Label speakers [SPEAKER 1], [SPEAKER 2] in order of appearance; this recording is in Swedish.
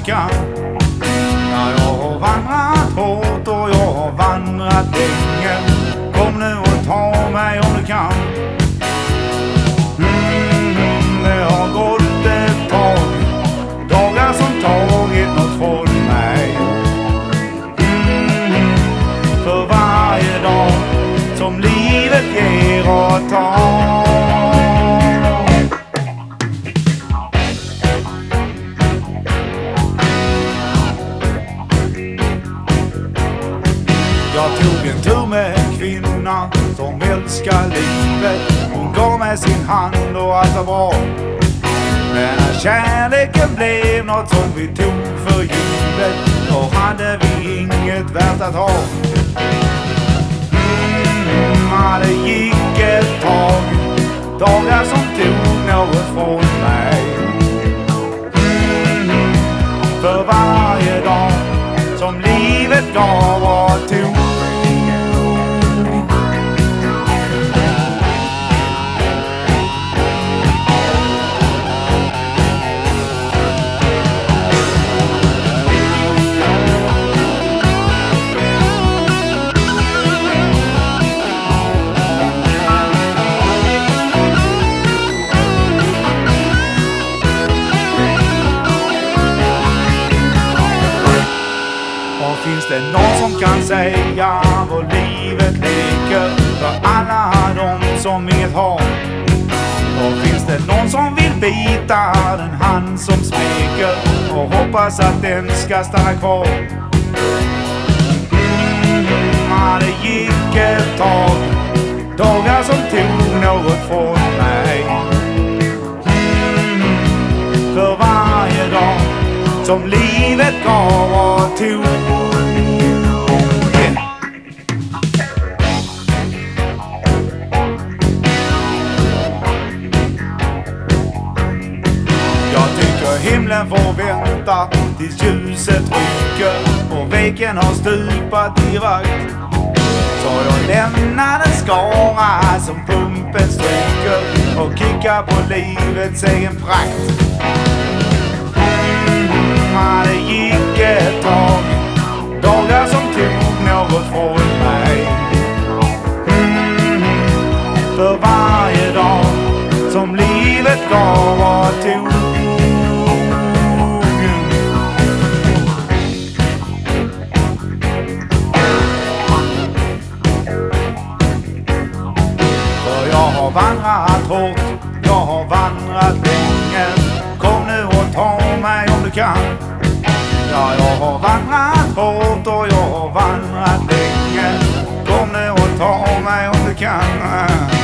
[SPEAKER 1] kan. Ja, jag har vandrat hårt och jag har vandrat länge. Kom nu och ta mig om du kan. Det har gått ett tag, dagar som tagit något från mig. För varje dag som livet ger och tar. Jag tog en tur med en kvinna som älskar livet. Hon gav mig sin hand och allt var bra. Men när kärleken blev något som vi tog för givet, då hade vi inget värt att ha. Det gick ett tag, dagar som tog något från mig. För varje dag som livet gav och tog. Finns det någon som kan säga vad livet leker för alla de som inget har? Och finns det någon som vill bita den hand som smeker och hoppas att den ska stanna kvar? Det gick ett tag, dagar som tog något från mig. För varje dag som livet gav och tog. Himlen får vänta tills ljuset ryker och väggen har stupat i vakt. Så jag lämnar en skara som pumpen stryker och kickar på livets egen prakt. Det gick ett tag, dagar som tog något från mig. För varje dag som livet gav och tog. Jag har vandrat hårt, jag har vandrat länge. Kom nu och ta mig om du kan. Ja, jag har vandrat hårt och jag har vandrat länge. Kom nu och ta mig om du kan.